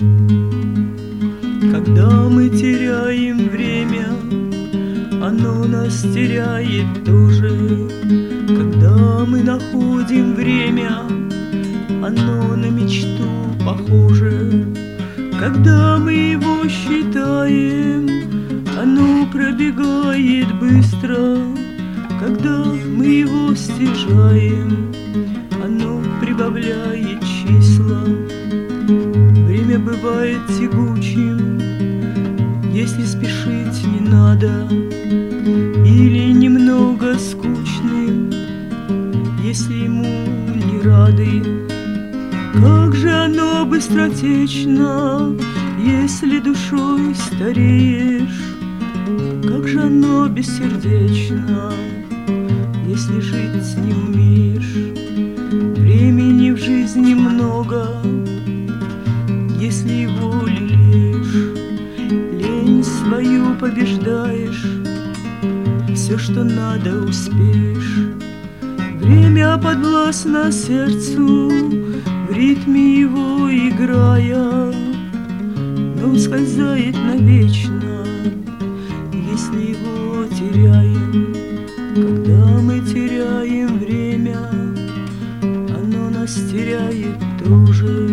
Когда мы теряем время, оно нас теряет тоже. Когда мы находим время, оно на мечту похоже. Когда мы его считаем, оно пробегает быстро. Когда мы его стяжаем, оно прибавляет числа. Время бывает тягучим, если спешить не надо, или немного скучным, если ему не рады. Как же оно быстротечно, если душой стареешь. Как же оно бессердечно, если жить не умеешь. Времени в жизни много, если его лелеешь. Лень свою побеждаешь, все, что надо, успеешь. Время подвластно сердцу, в ритме его играя, но ускользает навечно, если его теряем. Когда мы теряем время, оно нас теряет тоже.